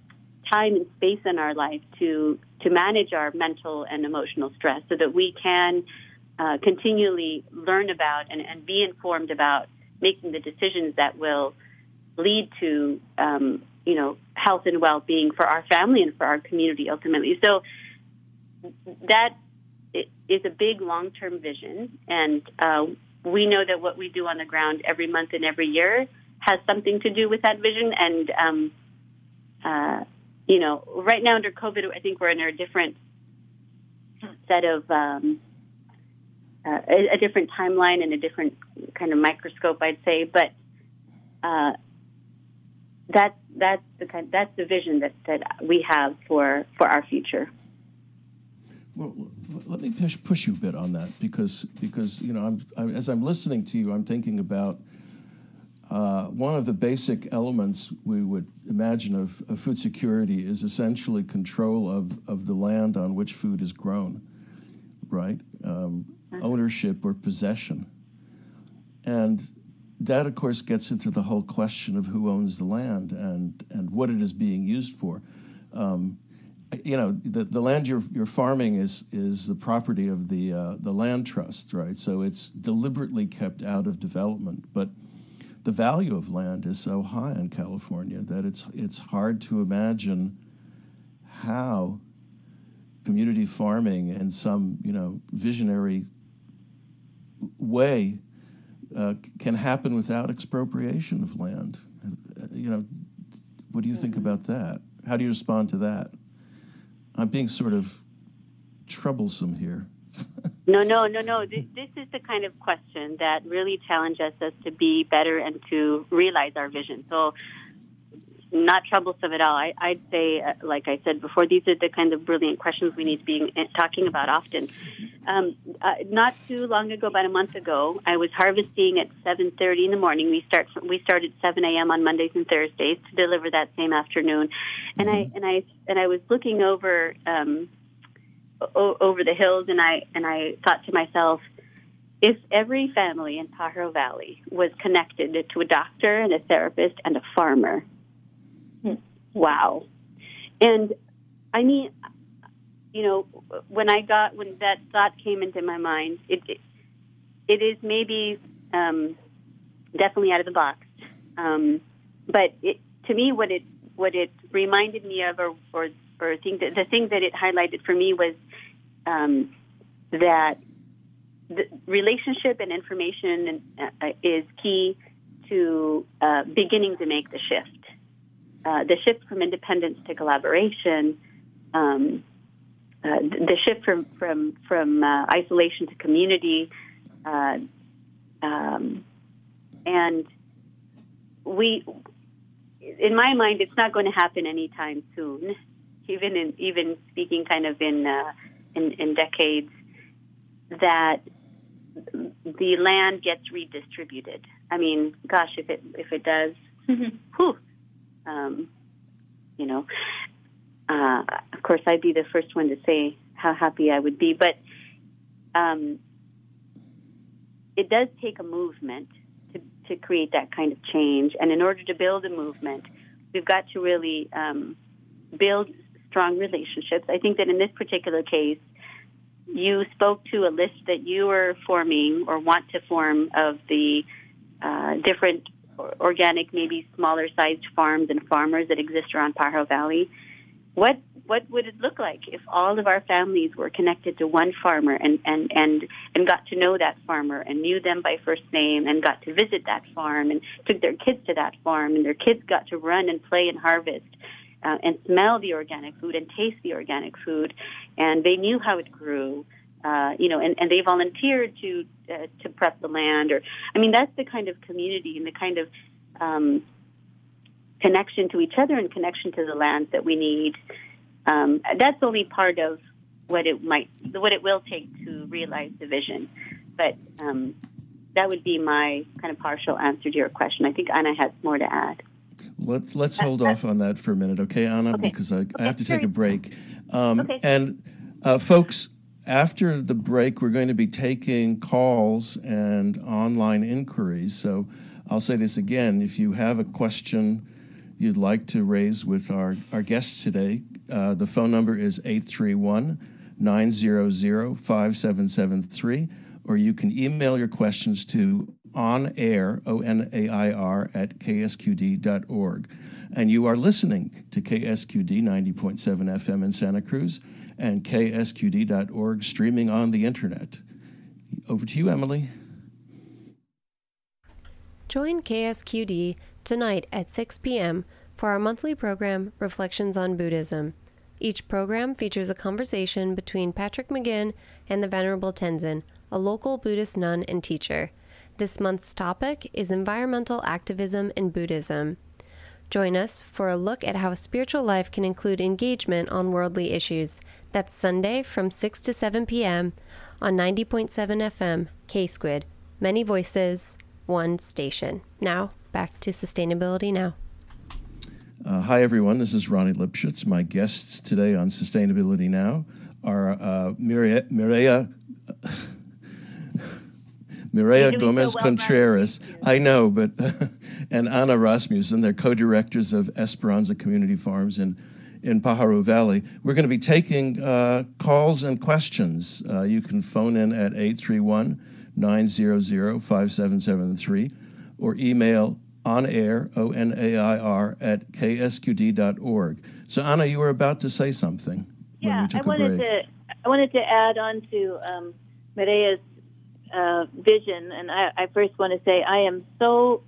time and space in our life to to manage our mental and emotional stress so that we can uh, continually learn about and, and be informed about making the decisions that will lead to, um, you know, health and well-being for our family and for our community ultimately. So that is a big long-term vision, and uh, we know that what we do on the ground every month and every year has something to do with that vision. And, um, uh, you know, right now under COVID, I think we're in a different set of, um, uh, a, a different timeline and a different kind of microscope, I'd say. But uh, that that's the kind that's the vision that, that we have for, for our future. Well, let me push, push you a bit on that because because you know I'm, I, as I'm listening to you, I'm thinking about uh, one of the basic elements we would imagine of, of food security is essentially control of, of the land on which food is grown, right? Um, ownership or possession, and that of course gets into the whole question of who owns the land and and what it is being used for. Um, You know, the, the land you're you're farming is is the property of the uh, the land trust, right? So it's deliberately kept out of development. But the value of land is so high in California that it's it's hard to imagine how community farming in some you know visionary way uh, can happen without expropriation of land. You know, what do you think about that? How do you respond to that? I'm being sort of troublesome here. no, no, no, no. This, this is the kind of question that really challenges us to be better and to realize our vision. So not troublesome at all. I, I'd say, uh, like I said before, these are the kind of brilliant questions we need to be talking about often. Um, uh, not too long ago, about a month ago, I was harvesting at seven thirty in the morning. We start we start at seven a.m. on Mondays and Thursdays to deliver that same afternoon. And I and I and I was looking over um, o- over the hills, and I and I thought to myself, if every family in Pajaro Valley was connected to a doctor and a therapist and a farmer, wow. And I mean, you know, when I got, when that thought came into my mind, it it, it is maybe um, definitely out of the box. Um, but it, to me, what it what it reminded me of, or or, or think that the thing that it highlighted for me was um, that the relationship and information uh, is key to uh, beginning to make the shift. Uh, the shift from independence to collaboration, um, uh, the shift from from from uh, isolation to community, uh, um, and we, in my mind, it's not going to happen anytime soon. Even in even speaking kind of in uh, in, in decades, that the land gets redistributed. I mean, gosh, if it if it does, whew. Um, you know, uh, of course, I'd be the first one to say how happy I would be. But um, it does take a movement to, to create that kind of change. And in order to build a movement, we've got to really um, build strong relationships. I think that in this particular case, you spoke to a list that you were forming or want to form of the uh, different organic, maybe smaller-sized farms and farmers that exist around Pajaro Valley. What what would it look like if all of our families were connected to one farmer and, and, and, and got to know that farmer and knew them by first name and got to visit that farm and took their kids to that farm and their kids got to run and play and harvest uh, and smell the organic food and taste the organic food, and they knew how it grew. Uh, you know, and, and they volunteered to uh, to prep the land, or I mean, that's the kind of community and the kind of um, connection to each other and connection to the land that we need. Um, that's only part of what it might, what it will take to realize the vision. But um, that would be my kind of partial answer to your question. I think Anna has more to add. Let's let's hold uh, off on that for a minute, okay, Anna? Okay. Because I, okay, I have to sure. take a break. Um, okay. And uh, folks. After the break, we're going to be taking calls and online inquiries. So I'll say this again. If you have a question, you'd like to raise with our, our guests today, uh, the phone number is eight three one, nine zero zero, five seven seven three, or you can email your questions to onair, O N A I R, at k s q d dot org. And you are listening to K S Q D ninety point seven F M in Santa Cruz and k s q d dot org streaming on the internet. Over to you, Emily. Join K S Q D tonight at six p.m. for our monthly program, Reflections on Buddhism. Each program features a conversation between Patrick McGinn and the Venerable Tenzin, a local Buddhist nun and teacher. This month's topic is environmental activism in Buddhism. Join us for a look at how a spiritual life can include engagement on worldly issues. That's Sunday from six to seven p.m. on ninety point seven F M, K-Squid. Many voices, one station. Now, back to Sustainability Now. Uh, hi, everyone. This is Ronnie Lipschitz. My guests today on Sustainability Now are uh, Mireya, Mireya, Mireya Gomez so well Contreras. I know, but and Anna Rasmussen. They're co-directors of Esperanza Community Farms in in Pajaro Valley. We're going to be taking uh, calls and questions. Uh, you can phone in at eight three one, nine zero zero, five seven seven three or email onair, O N A I R, at k s q d dot org. So, Anna, you were about to say something. Yeah, I wanted to I wanted to add on to um, Mireya's uh, vision, and I, I first want to say I am so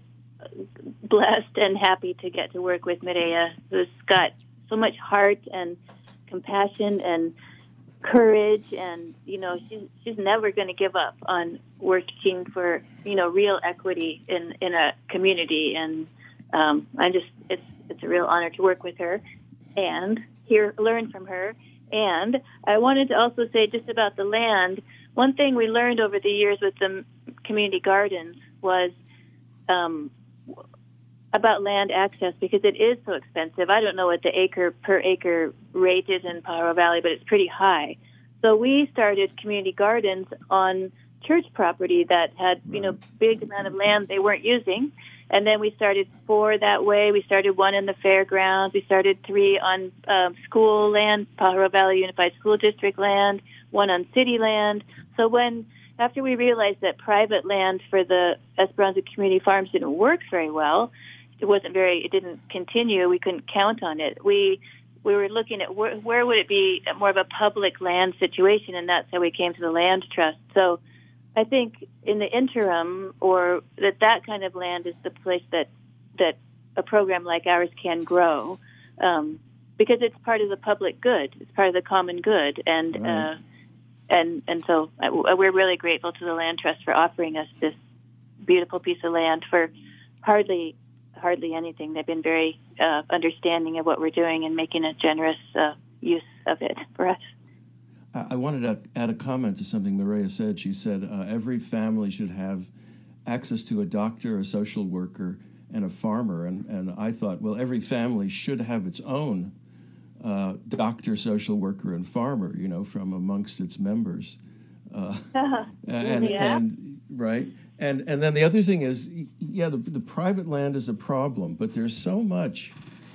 blessed and happy to get to work with Mireya, who's got so much heart and compassion and courage, and you know she's she's never going to give up on working for you know real equity in, in a community, and um, I just it's it's a real honor to work with her and hear learn from her. And I wanted to also say just about the land. One thing we learned over the years with the community gardens was um, about land access, because it is so expensive. I don't know what the acre per acre rate is in Pajaro Valley, but it's pretty high. So we started community gardens on church property that had, you know, big amount of land they weren't using. And then we started four that way. We started one in the fairgrounds. We started three on um, school land, Pajaro Valley Unified School District land, one on city land. So when, after we realized that private land for the Esperanza Community Farms didn't work very well, it wasn't very, it didn't continue, we couldn't count on it. We we were looking at where, where would it be more of a public land situation, and that's how we came to the land trust. So I think in the interim, or that that kind of land is the place that that a program like ours can grow, um, because it's part of the public good, it's part of the common good, and right. uh, and and so we're really grateful to the Land Trust for offering us this beautiful piece of land for hardly hardly anything. They've been very uh, understanding of what we're doing and making a generous uh, use of it for us. I wanted to add a comment to something Mireya said. She said uh, every family should have access to a doctor, a social worker, and a farmer. And, and I thought, well, every family should have its own uh, doctor, social worker, and farmer, you know, from amongst its members. Uh, uh, and, yeah. and right. And and then the other thing is, yeah, the, the private land is a problem, but there's so much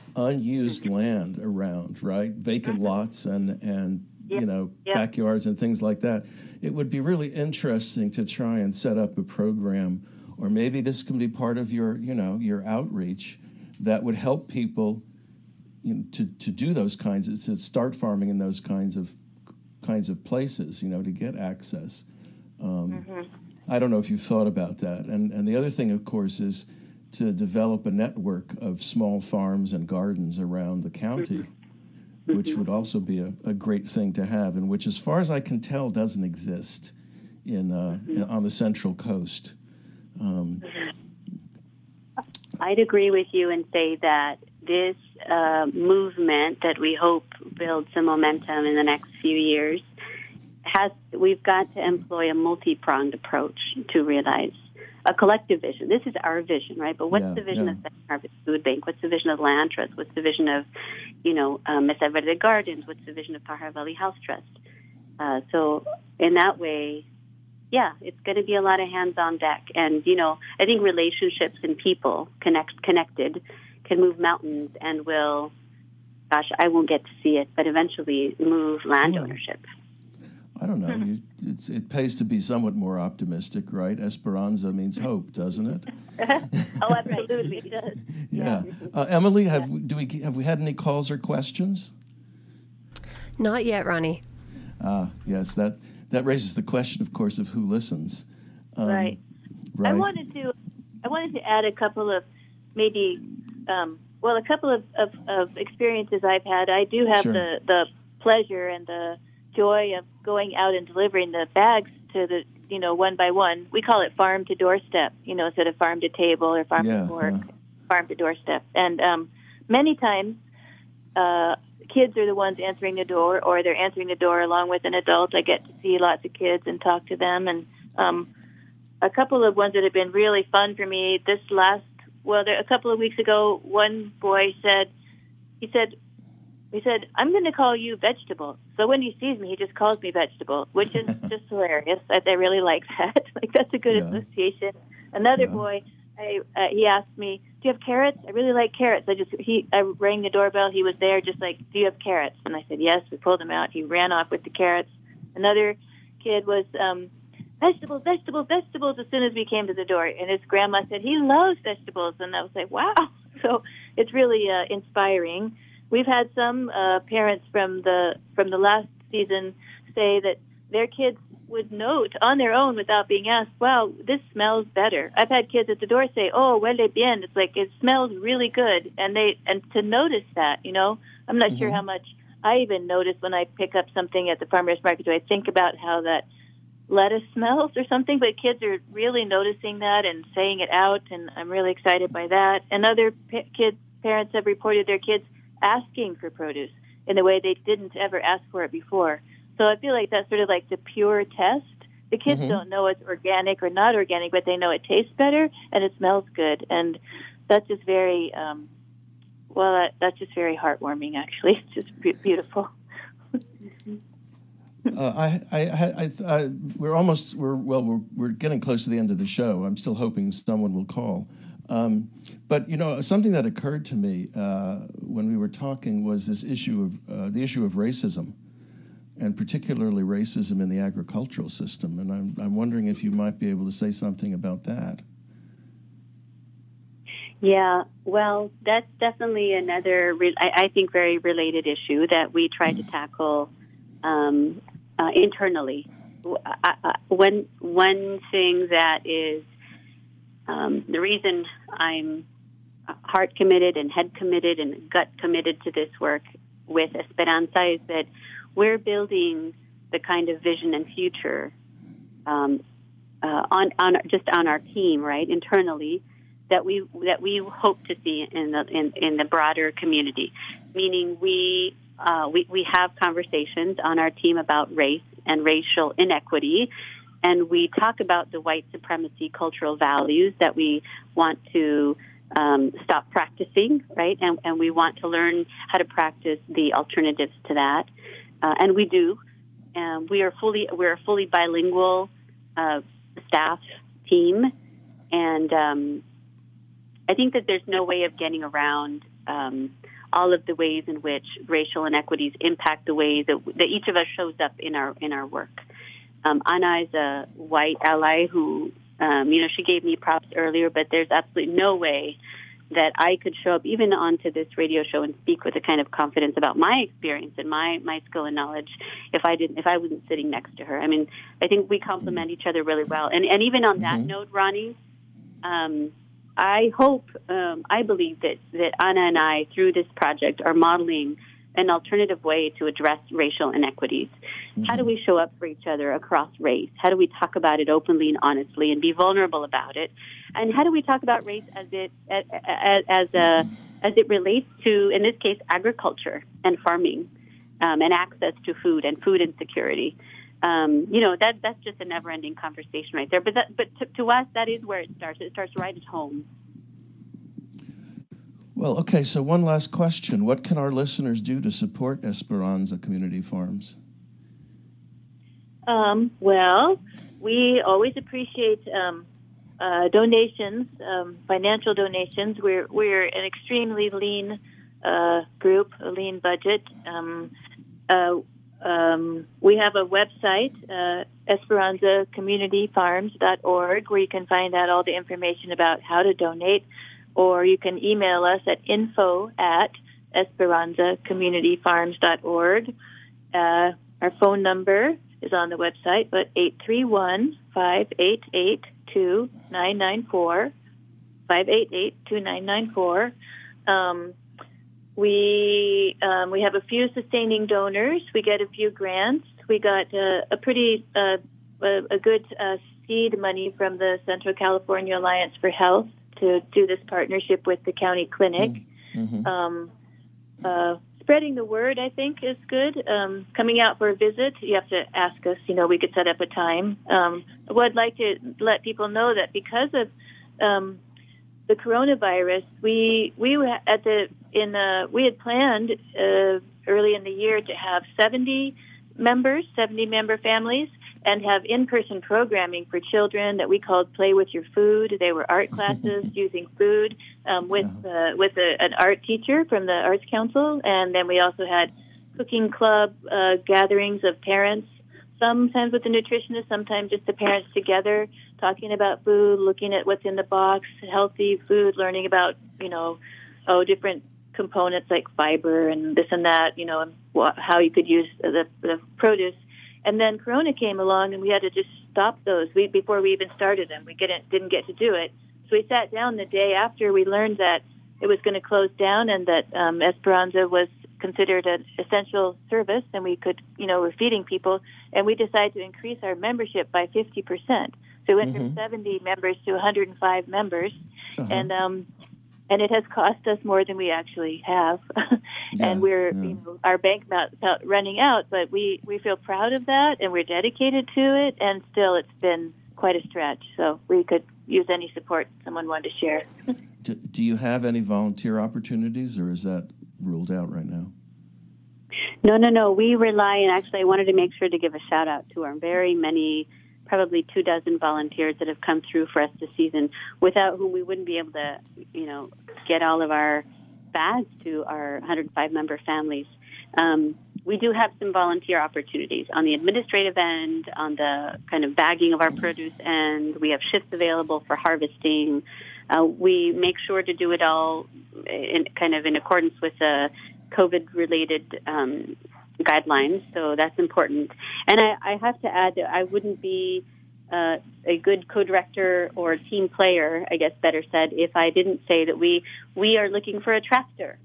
unused land around, right? Vacant lots and, and yeah. you know, yeah. backyards and things like that. It would be really interesting to try and set up a program, or maybe this can be part of your, you know, your outreach that would help people, you know, to, to do those kinds of, to start farming in those kinds of kinds of places, you know, to get access. Um, mm-hmm. I don't know if you've thought about that. And and the other thing, of course, is to develop a network of small farms and gardens around the county, mm-hmm. which would also be a, a great thing to have, and which, as far as I can tell, doesn't exist in, uh, mm-hmm. in on the Central Coast. Um, I'd agree with you and say that this uh, movement that we hope builds some momentum in the next few years has, we've got to employ a multi-pronged approach to realize a collective vision. This is our vision, right? But what's yeah, the vision yeah. of Second Harvest Food Bank? What's the vision of Land Trust? What's the vision of, you know, um, Mesa Verde Gardens? What's the vision of Pajaro Valley Health Trust? Uh, so in that way, yeah, it's going to be a lot of hands on deck. And, you know, I think relationships and people connect connected can move mountains and will, gosh, I won't get to see it, but eventually move land ownership. I don't know. You, it's, it pays to be somewhat more optimistic, right? Esperanza means hope, doesn't it? Oh, absolutely, it does. Yeah. Uh, Emily, have we, do we have we had any calls or questions? Not yet, Ronnie. Ah, yes. That that raises the question, of course, of who listens. Um, right. Right. I wanted to. I wanted to add a couple of maybe, um, well, a couple of, of, of experiences I've had. I do have Sure. the, the pleasure and the joy of going out and delivering the bags to the, you know, one by one. We call it farm to doorstep, you know, instead of farm to table or farm Yeah, to fork, yeah. farm to doorstep. And um, many times, uh, kids are the ones answering the door, or they're answering the door along with an adult. I get to see lots of kids and talk to them. And um, a couple of ones that have been really fun for me this last, well, there, a couple of weeks ago, one boy said, he said, he said, I'm going to call you Vegetable. So when he sees me, he just calls me Vegetable, which is just hilarious. I, I really like that. Like, that's a good Yeah. association. Another Yeah. boy, I, uh, he asked me, do you have carrots? I really like carrots. I just, he, I rang the doorbell. He was there just like, do you have carrots? And I said, yes. We pulled him out. He ran off with the carrots. Another kid was, um, vegetables, vegetables, vegetables as soon as we came to the door. And his grandma said, he loves vegetables. And I was like, wow. So it's really uh, inspiring. We've had some uh, parents from the from the last season say that their kids would note on their own without being asked, wow, this smells better. I've had kids at the door say, oh, huele bien. It's like, it smells really good. And they and to notice that, you know, I'm not mm-hmm. sure how much I even notice when I pick up something at the farmer's market. Do I think about how that lettuce smells or something? But kids are really noticing that and saying it out, and I'm really excited by that. And other p- kids, parents have reported their kids asking for produce in the way they didn't ever ask for it before. So I feel like that's sort of like the pure test. The kids mm-hmm. don't know it's organic or not organic, but they know it tastes better and it smells good. And that's just very, um, well, that, that's just very heartwarming, actually. It's just be- beautiful. Uh, I, I, I, I, we're almost, we're well, we're we're getting close to the end of the show. I'm still hoping someone will call. Um, but you know, something that occurred to me uh, when we were talking was this issue of uh, the issue of racism, and particularly racism in the agricultural system. And I'm I'm wondering if you might be able to say something about that. Yeah, well, that's definitely another, re- I, I think, very related issue that we try to tackle um, uh, internally. I, I, one one thing that is um, the reason I'm heart committed and head committed and gut committed to this work with Esperanza is that we're building the kind of vision and future um, uh, on on just on our team, right, internally, that we that we hope to see in the in, in the broader community. Meaning, we uh, we we have conversations on our team about race and racial inequity, and we talk about the white supremacy cultural values that we want to um, stop practicing, right? And and we want to learn how to practice the alternatives to that, uh, and we do. And we are fully we're a fully bilingual uh, staff team, and um, I think that there's no way of getting around um, all of the ways in which racial inequities impact the ways that, that each of us shows up in our in our work. Um, Ana is a white ally who, um, you know, she gave me props earlier, but there's absolutely no way that I could show up even onto this radio show and speak with a kind of confidence about my experience and my, my skill and knowledge if I didn't if I wasn't sitting next to her. I mean, I think we complement each other really well. And and even on that mm-hmm. note, Ronnie, um, I hope, um, I believe that, that Ana and I, through this project, are modeling an alternative way to address racial inequities. Mm-hmm. How do we show up for each other across race? How do we talk about it openly and honestly and be vulnerable about it? And how do we talk about race as it as, as a as it relates to, in this case, agriculture and farming um, and access to food and food insecurity? Um, you know, that that's just a never-ending conversation right there. But that, but to, to us, that is where it starts. It starts right at home. Well, okay, so one last question. What can our listeners do to support Esperanza Community Farms? Um, well, we always appreciate um, uh, donations, um, financial donations. We're we're an extremely lean uh, group, a lean budget. Um, uh, um, we have a website, uh, Esperanza Community Farms dot org, where you can find out all the information about how to donate, or you can email us at info at Esperanza Community Farms dot org. Uh, our phone number is on the website, but eight three one, five eight eight, two nine nine four, five eight eight, two nine nine four. Um, we um, we have a few sustaining donors. We get a few grants. We got uh, a pretty uh, a, a good uh, seed money from the Central California Alliance for Health to do this partnership with the county clinic. Mm-hmm. Um, uh, spreading the word, I think, is good. Um, coming out for a visit, you have to ask us. You know, we could set up a time. Um, I would like to let people know that because of um, the coronavirus, we we were at the in uh, we had planned uh, early in the year to have seventy members, seventy member families, and have in-person programming for children that we called Play With Your Food. They were art classes using food um, with uh, with a, an art teacher from the Arts Council, and then we also had cooking club uh, gatherings of parents, sometimes with the nutritionist, sometimes just the parents together, talking about food, looking at what's in the box, healthy food, learning about, you know, oh, different components like fiber and this and that, you know, and wh- how you could use the, the produce. And then Corona came along, and we had to just stop those we, before we even started them. We didn't, didn't get to do it. So we sat down the day after we learned that it was going to close down and that um, Esperanza was considered an essential service, and we could, you know, we're feeding people. And we decided to increase our membership by fifty percent. So we went Mm-hmm. from seventy members to one hundred five members. Uh-huh. And um, and it has cost us more than we actually have. Yeah, and we're, yeah. you know, our bank account's about running out, but we, we feel proud of that, and we're dedicated to it, and still it's been quite a stretch. So we could use any support someone wanted to share. Do, do you have any volunteer opportunities, or is that ruled out right now? No, no, no. We rely, and actually I wanted to make sure to give a shout out to our very many, probably two dozen volunteers that have come through for us this season, without whom we wouldn't be able to, you know, get all of our fads to our one hundred five member families. Um, we do have some volunteer opportunities on the administrative end, on the kind of bagging of our produce end. We have shifts available for harvesting. Uh, we make sure to do it all in kind of in accordance with the COVID-related um, guidelines, so that's important. And I, I have to add that I wouldn't be uh, a good co-director or team player, I guess better said, if I didn't say that we we are looking for a tractor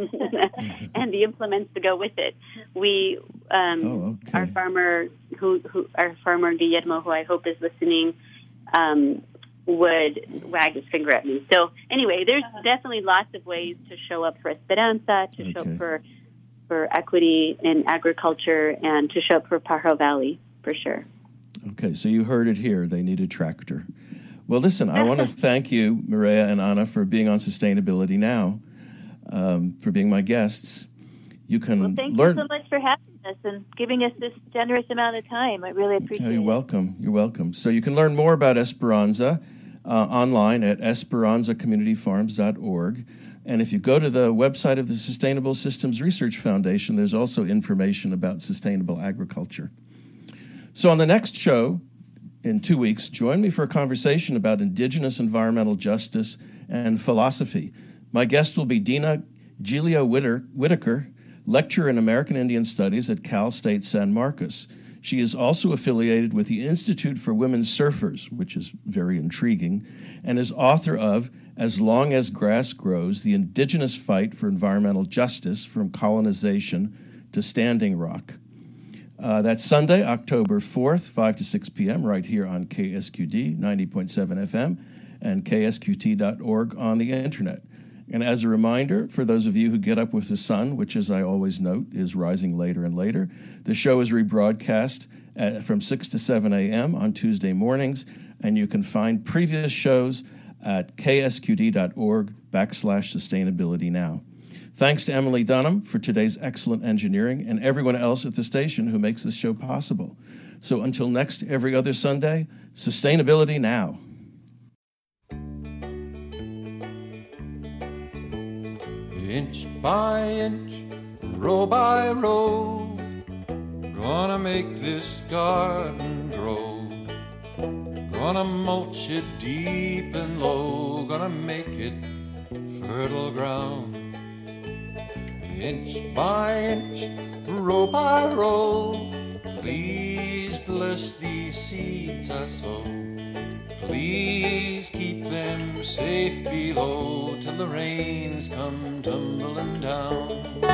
and the implements to go with it. We, um, Oh, okay. our farmer, who, who our farmer Guillermo, who I hope is listening, um, would wag his finger at me. So anyway, there's definitely lots of ways to show up for Esperanza, to show Okay. up for for equity in agriculture, and to show up for Pajaro Valley, for sure. Okay, so you heard it here. They need a tractor. Well, listen, I want to thank you, Mireya and Anna, for being on Sustainability Now, um, for being my guests. You can Well, thank learn. you so much for having us and giving us this generous amount of time. I really appreciate Oh, you're it. welcome. You're welcome. So you can learn more about Esperanza uh, online at esperanza community farms dot org. And if you go to the website of the Sustainable Systems Research Foundation, there's also information about sustainable agriculture. So on the next show in two weeks, join me for a conversation about indigenous environmental justice and philosophy. My guest will be Dina Gilia Whitaker, lecturer in American Indian Studies at Cal State San Marcos. She is also affiliated with the Institute for Women Surfers, which is very intriguing, and is author of As Long as Grass Grows, The Indigenous Fight for Environmental Justice from Colonization to Standing Rock. Uh, that's Sunday, October fourth, five to six p.m., right here on K S Q D ninety point seven F M and K S Q T dot org on the internet. And as a reminder, for those of you who get up with the sun, which, as I always note, is rising later and later, the show is rebroadcast at, from six to seven a.m. on Tuesday mornings, and you can find previous shows at K S Q D dot org backslash sustainability now. Thanks to Emily Dunham for today's excellent engineering and everyone else at the station who makes this show possible. So until next every other Sunday, Sustainability Now. by inch, row by row, gonna make this garden grow. Gonna mulch it deep and low, gonna make it fertile ground. Inch by inch, row by row, please bless these seeds I sow. Please keep them safe below till the rains come tumbling down.